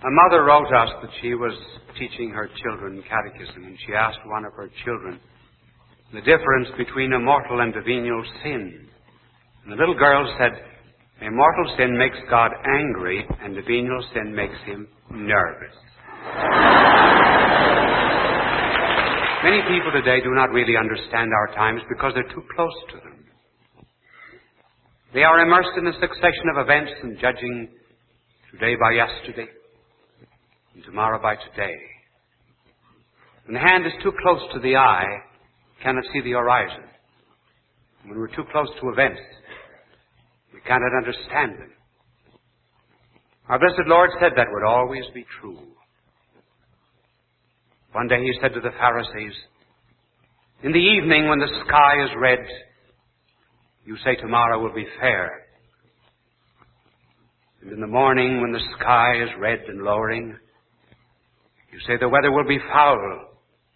A mother wrote us that she was teaching her children catechism, and she asked one of her children the difference between a mortal and a venial sin. And the little girl said, a mortal sin makes God angry, and a venial sin makes him nervous. Many people today do not really understand our times because they're too close to them. They are immersed in a succession of events and judging today by yesterday and tomorrow by today. When the hand is too close to the eye, cannot see the horizon. When we're too close to events, we cannot understand them. Our blessed Lord said that would always be true. One day he said to the Pharisees, in the evening when the sky is red, you say tomorrow will be fair. And in the morning when the sky is red and lowering, you say the weather will be foul.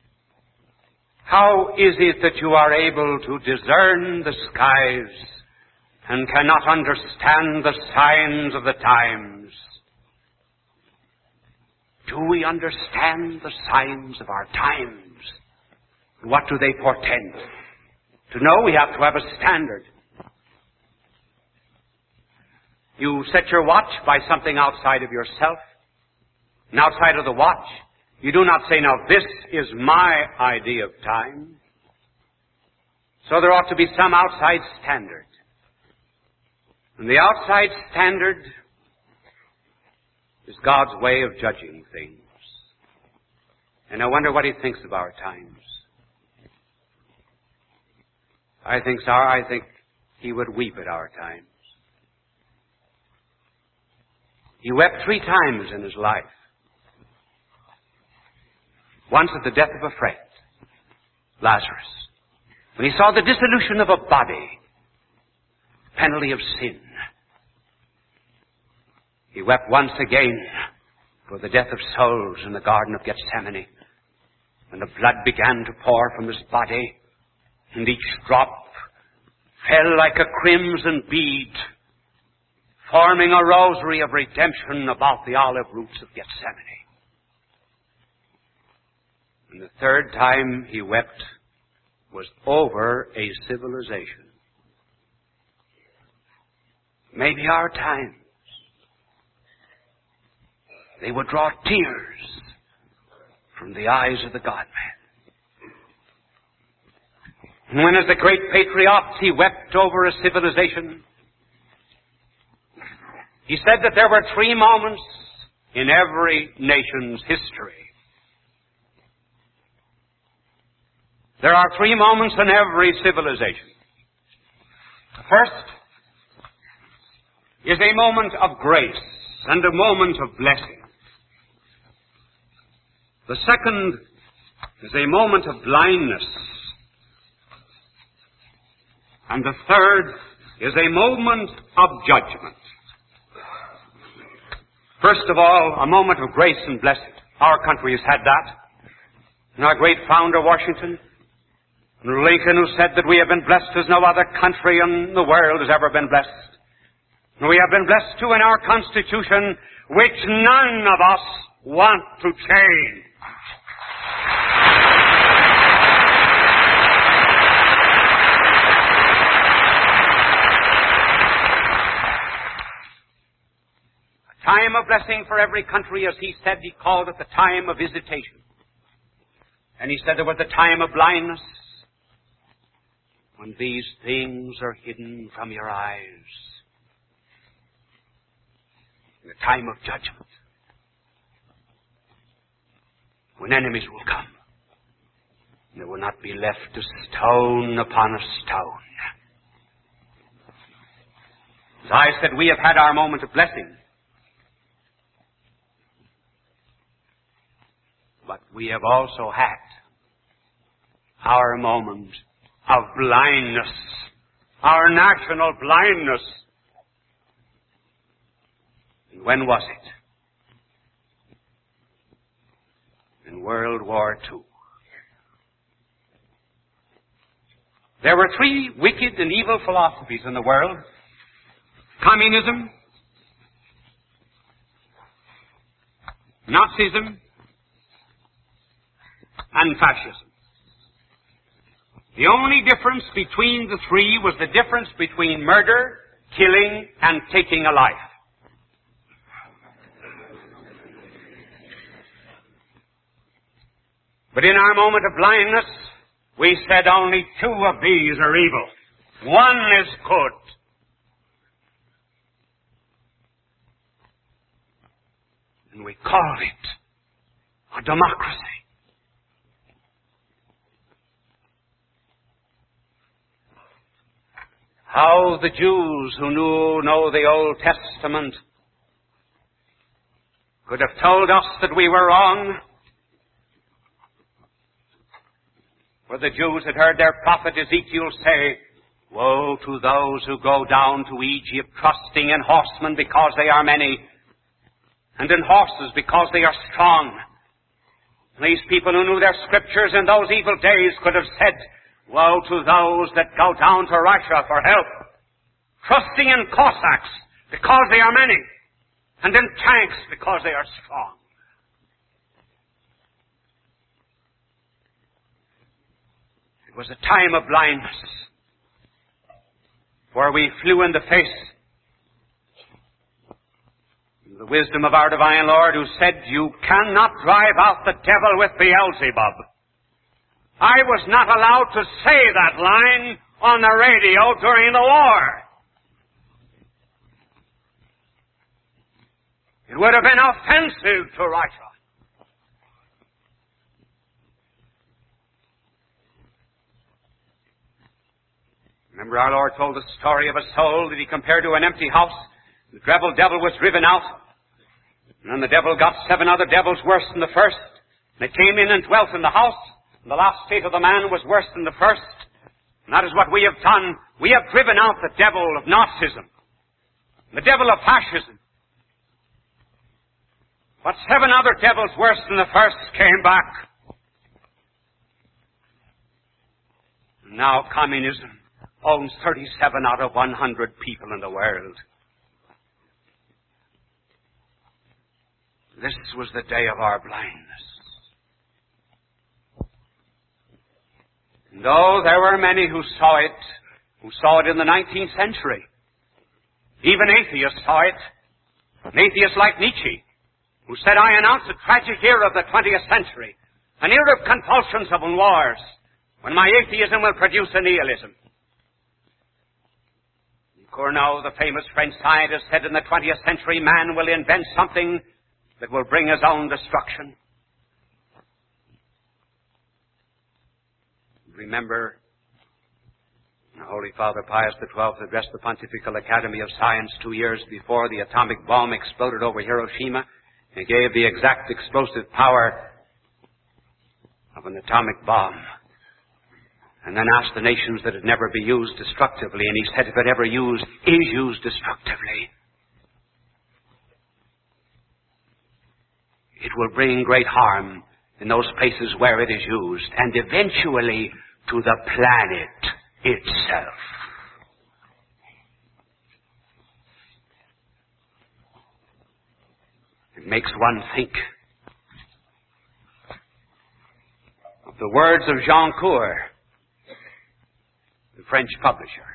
How is it that you are able to discern the skies and cannot understand the signs of the times? Do we understand the signs of our times? What do they portend? To know, we have to have a standard. You set your watch by something outside of yourself. And outside of the watch, you do not say, now this is my idea of time. So there ought to be some outside standard. And the outside standard is God's way of judging things. And I wonder what he thinks of our times. I think he would weep at our times. He wept 3 times in his life. Once at the death of a friend, Lazarus, when he saw the dissolution of a body, penalty of sin. He wept once again for the death of souls in the Garden of Gethsemane, when the blood began to pour from his body, and each drop fell like a crimson bead, forming a rosary of redemption about the olive roots of Gethsemane. And the 3rd time he wept was over a civilization. Maybe our times, they would draw tears from the eyes of the God-man. And when, as the great patriarch, he wept over a civilization, he said that there were 3 moments in every nation's history. There are 3 moments in every civilization. The first is a moment of grace and a moment of blessing. The second is a moment of blindness. And the third is a moment of judgment. First of all, a moment of grace and blessing. Our country has had that. And our great founder, Washington, and Lincoln, who said that we have been blessed as no other country in the world has ever been blessed. And we have been blessed too in our Constitution, which none of us want to change. Time of blessing for every country, as he said, he called it the time of visitation. And he said there was the time of blindness, when these things are hidden from your eyes. The time of judgment, when enemies will come, and there will not be left a stone upon a stone. As I said, we have had our moment of blessing. But we have also had our moment of blindness, our national blindness. And when was it? In World War II. There were 3 wicked and evil philosophies in the world. Communism, Nazism and fascism. The only difference between the three was the difference between murder, killing, and taking a life. But in our moment of blindness, we said only two of these are evil. One is good. And we call it a democracy. How the Jews who know the Old Testament could have told us that we were wrong. For the Jews had heard their prophet Ezekiel say, "Woe to those who go down to Egypt, trusting in horsemen because they are many, and in horses because they are strong." And these people who knew their scriptures in those evil days could have said, "Woe to those that go down to Russia for help, trusting in Cossacks because they are many, and in tanks because they are strong." It was a time of blindness, where we flew in the face of the wisdom of our divine Lord, who said, "You cannot drive out the devil with Beelzebub." I was not allowed to say that line on the radio during the war. It would have been offensive to Russia. Remember, our Lord told the story of a soul that he compared to an empty house. The devil was driven out. And then the devil got 7 other devils worse than the first. They came in and dwelt in the house. And the last state of the man was worse than the first. And that is what we have done. We have driven out the devil of Nazism, the devil of fascism. But 7 other devils worse than the first came back. And now communism owns 37 out of 100 people in the world. This was the day of our blindness. And though there were many who saw it in the 19th century, even atheists saw it. An atheist like Nietzsche, who said, "I announce a tragic era of the 20th century, an era of convulsions and wars, when my atheism will produce a nihilism." Cournot, the famous French scientist, said in the 20th century, man will invent something that will bring his own destruction. Remember, the Holy Father Pius XII addressed the Pontifical Academy of Science 2 years before the atomic bomb exploded over Hiroshima and gave the exact explosive power of an atomic bomb. And then asked the nations that it never be used destructively. And he said, if it ever is used destructively, it will bring great harm in those places where it is used, and eventually to the planet itself. It makes one think of the words of Jean Coeur, the French publisher.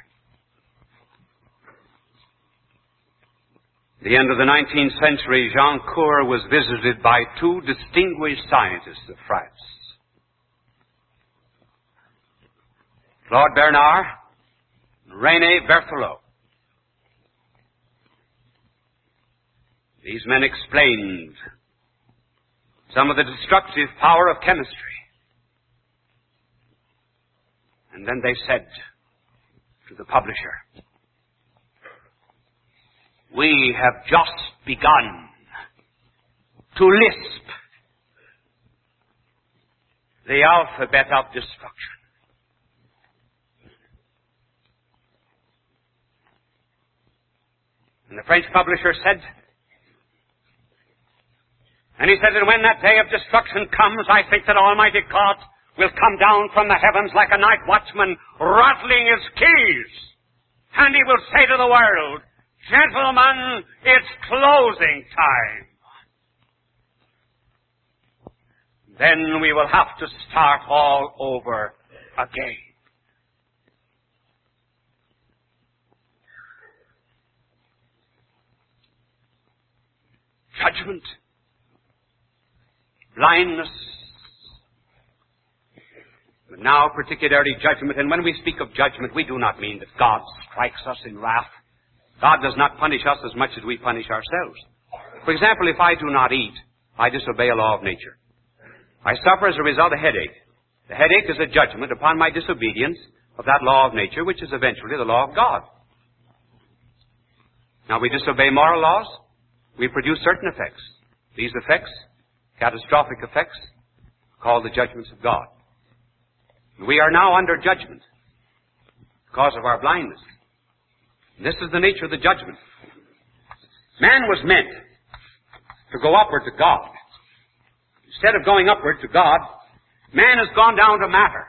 At the end of the 19th century, Jean Coeur was visited by 2 distinguished scientists of France, Claude Bernard and René Berthelot. These men explained some of the destructive power of chemistry. And then they said to the publisher, we have just begun to lisp the alphabet of destruction. And the French publisher said, and he said that when that day of destruction comes, I think that Almighty God will come down from the heavens like a night watchman rattling his keys. And he will say to the world, gentlemen, it's closing time. then we will have to start all over again. Judgment, blindness, but now particularly judgment. And when we speak of judgment, we do not mean that God strikes us in wrath. God does not punish us as much as we punish ourselves. For example, if I do not eat, I disobey a law of nature. I suffer as a result a headache. The headache is a judgment upon my disobedience of that law of nature, which is eventually the law of God. Now, we disobey moral laws. We produce certain effects. These effects, catastrophic effects, called the judgments of God. We are now under judgment because of our blindness. This is the nature of the judgment. Man was meant to go upward to God. Instead of going upward to God, man has gone down to matter.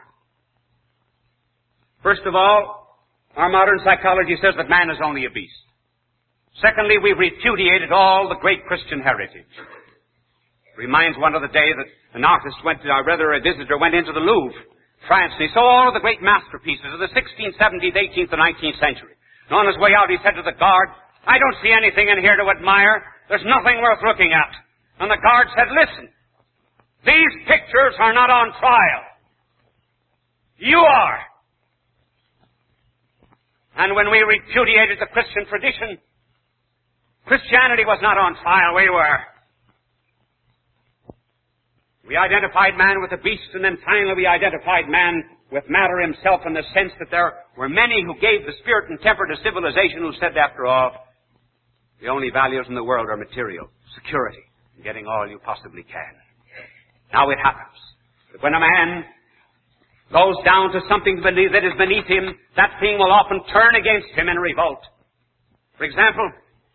First of all, our modern psychology says that man is only a beast. Secondly, we've repudiated all the great Christian heritage. It reminds one of the day that an artist a visitor went into the Louvre, France, and he saw all of the great masterpieces of the 16th, 17th, 18th, and 19th century. And on his way out, he said to the guard, "I don't see anything in here to admire. There's nothing worth looking at." And the guard said, "Listen, these pictures are not on trial. You are." And when we repudiated the Christian tradition, Christianity was not on trial. We were. We identified man with the beast, and then finally we identified man with matter himself, in the sense that there were many who gave the spirit and temper to civilization who said, after all, the only values in the world are material, security, and getting all you possibly can. Now it happens that when a man goes down to something that is beneath him, that thing will often turn against him in revolt. For example,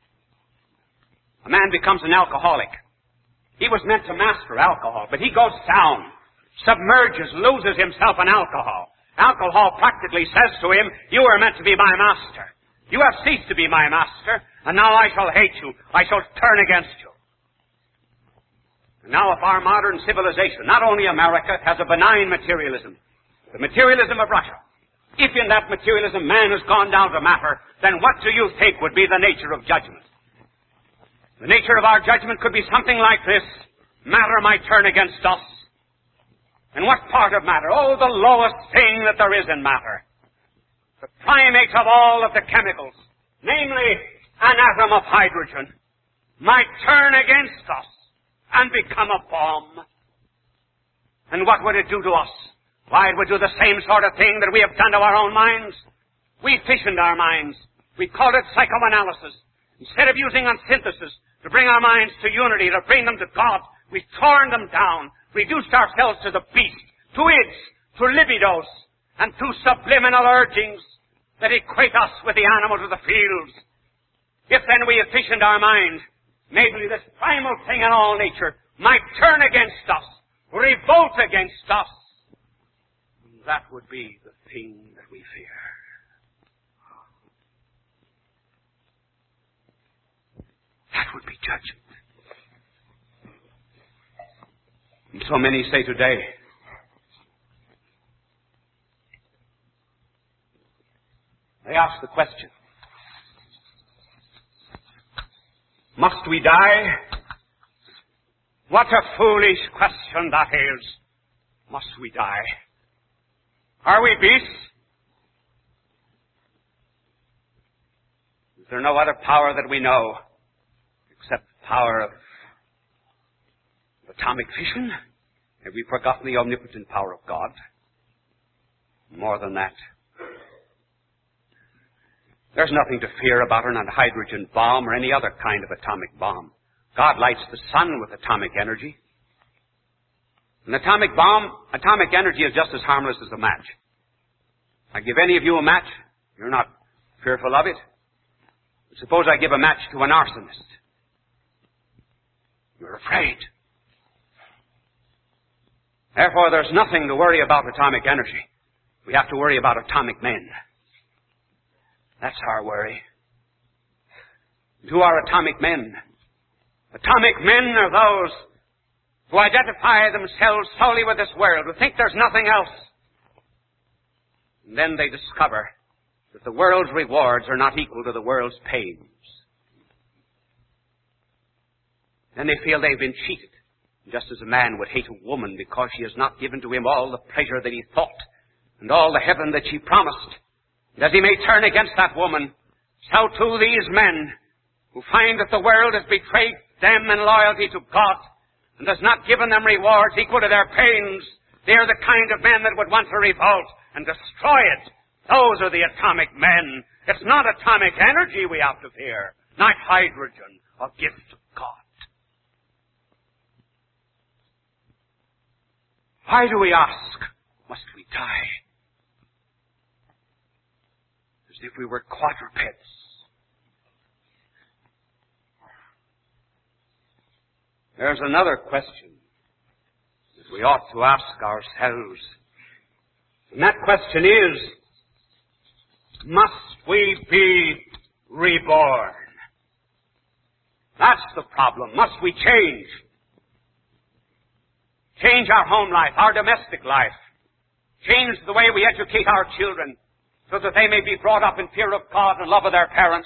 a man becomes an alcoholic. He was meant to master alcohol, but he goes down, submerges, loses himself in alcohol. Alcohol practically says to him, "You were meant to be my master. You have ceased to be my master, and now I shall hate you. I shall turn against you." And now if our modern civilization, not only America, has a benign materialism, the materialism of Russia, if in that materialism man has gone down to matter, then what do you think would be the nature of judgment? The nature of our judgment could be something like this. Matter might turn against us. And what part of matter? Oh, the lowest thing that there is in matter. The primate of all of the chemicals, namely an atom of hydrogen, might turn against us and become a bomb. And what would it do to us? Why, it would do the same sort of thing that we have done to our own minds. We fissioned our minds. We called it psychoanalysis. Instead of using on synthesis to bring our minds to unity, to bring them to God, we've torn them down, reduced ourselves to the beast, to ids, to libidos, and to subliminal urgings that equate us with the animals of the fields. If then we efficient our mind, maybe this primal thing in all nature might turn against us, revolt against us. That would be the thing that we fear. That would be judgment. And so many say today, they ask the question, must we die? What a foolish question that is. Must we die? Are we beasts? Is there no other power that we know except the power of atomic fission? Have we forgotten the omnipotent power of God? More than that, there's nothing to fear about a hydrogen bomb or any other kind of atomic bomb. God lights the sun with atomic energy. An atomic bomb, atomic energy is just as harmless as a match. I give any of you a match, you're not fearful of it. Suppose I give a match to an arsonist. You're afraid. Therefore, there's nothing to worry about atomic energy. We have to worry about atomic men. That's our worry. Who are atomic men? Atomic men are those who identify themselves solely with this world, who think there's nothing else. And then they discover that the world's rewards are not equal to the world's pains. Then they feel they've been cheated, just as a man would hate a woman because she has not given to him all the pleasure that he thought and all the heaven that she promised. And as he may turn against that woman, so too these men who find that the world has betrayed them in loyalty to God and has not given them rewards equal to their pains. They are the kind of men that would want to revolt and destroy it. Those are the atomic men. It's not atomic energy we have to fear, not hydrogen, a gift of God. Why do we ask, must we die? As if we were quadrupeds. There's another question that we ought to ask ourselves. And that question is, must we be reborn? That's the problem. Must we change? Change our home life, our domestic life. Change the way we educate our children so that they may be brought up in fear of God and love of their parents.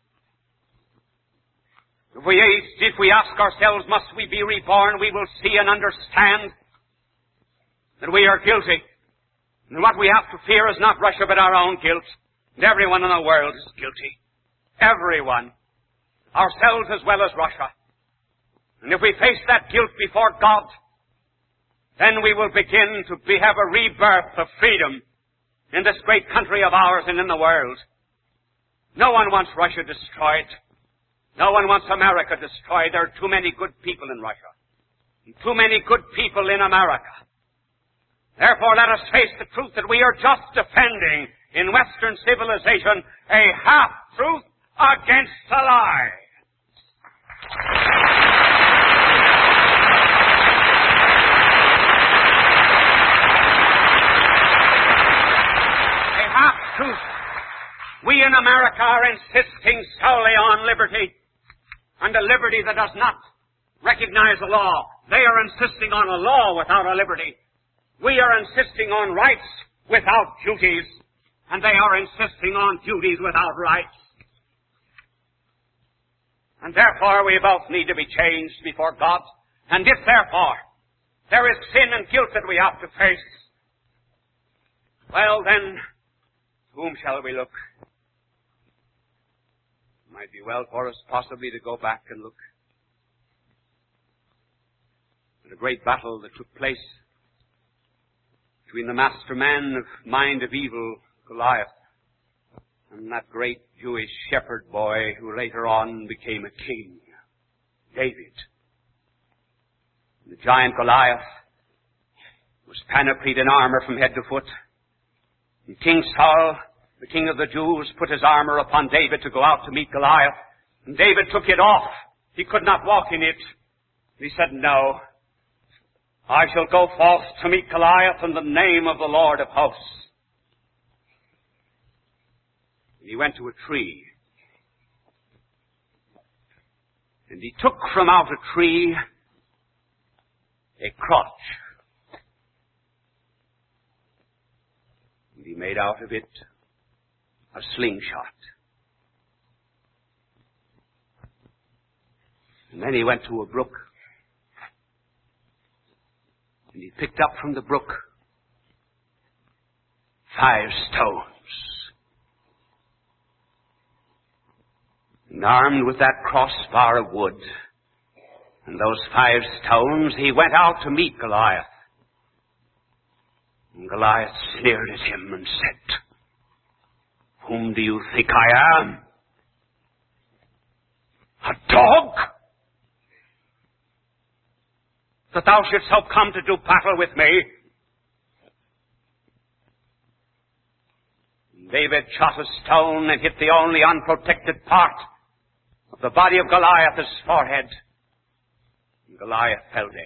If we ask ourselves, must we be reborn, we will see and understand that we are guilty. And what we have to fear is not Russia, but our own guilt. And everyone in the world is guilty. Everyone. Ourselves as well as Russia. And if we face that guilt before God, then we will begin to have a rebirth of freedom in this great country of ours and in the world. No one wants Russia destroyed. No one wants America destroyed. There are too many good people in Russia. And too many good people in America. Therefore, let us face the truth that we are just defending in Western civilization a half-truth against a lie. A half-truth. We in America are insisting solely on liberty, and a liberty that does not recognize the law. They are insisting on a law without a liberty. We are insisting on rights without duties, and they are insisting on duties without rights. And therefore we both need to be changed before God. And if therefore there is sin and guilt that we have to face, well then, to whom shall we look? It might be well for us possibly to go back and look at a great battle that took place between the master man of mind of evil, Goliath, and that great Jewish shepherd boy who later on became a king, David. The giant Goliath was panoplied in armor from head to foot. And King Saul, the king of the Jews, put his armor upon David to go out to meet Goliath. And David took it off. He could not walk in it. He said, no, I shall go forth to meet Goliath in the name of the Lord of hosts. And he went to a tree. And he took from out a tree a crotch. And he made out of it a slingshot. And then he went to a brook. And he picked up from the brook 5 stones. And armed with that crossbar of wood and those 5 stones, he went out to meet Goliath. And Goliath sneered at him and said, whom do you think I am? A dog? That thou shouldst so come to do battle with me? David shot a stone and hit the only unprotected part of the body of Goliath, his forehead. And Goliath fell dead.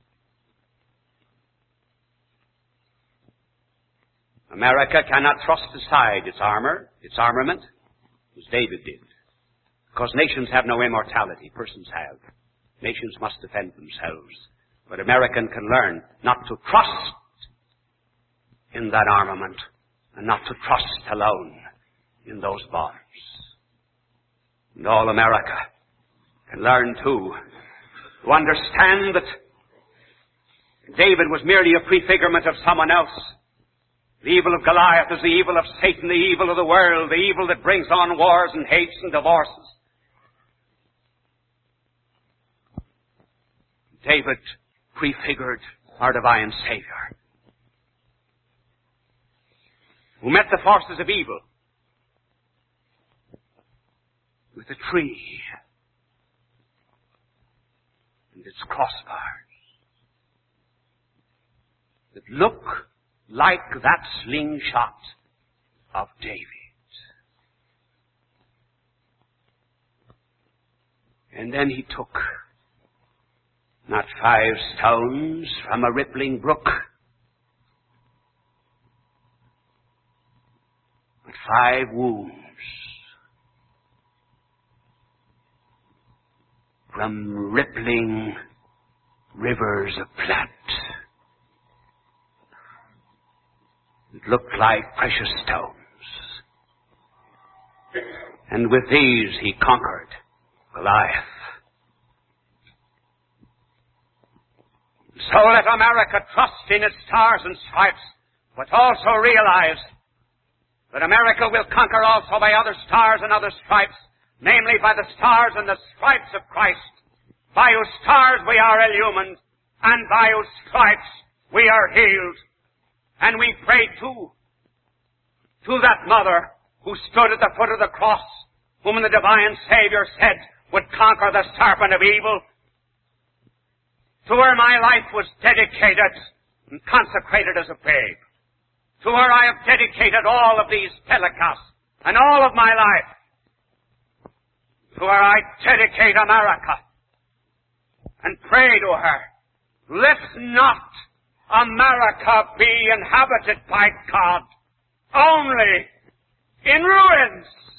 America cannot thrust aside its armor, its armament, as David did. Because nations have no immortality, persons have. Nations must defend themselves. But American can learn not to trust in that armament and not to trust alone in those bombs. And all America can learn too to understand that David was merely a prefigurement of someone else. The evil of Goliath is the evil of Satan, the evil of the world, the evil that brings on wars and hates and divorces. David prefigured our divine Savior, who met the forces of evil with a tree and its crossbars that look like that slingshot of David. And then he took not 5 stones from a rippling brook, but 5 wounds from rippling rivers of blood. It looked like precious stones. And with these he conquered Goliath. So let America trust in its stars and stripes, but also realize that America will conquer also by other stars and other stripes, namely by the stars and the stripes of Christ, by whose stars we are illumined, and by whose stripes we are healed. And we pray too to that mother who stood at the foot of the cross, whom the divine Savior said would conquer the serpent of evil. To her my life was dedicated and consecrated as a babe. To her I have dedicated all of these telecasts and all of my life. To her I dedicate America and pray to her, let not America be inhabited by God only in ruins.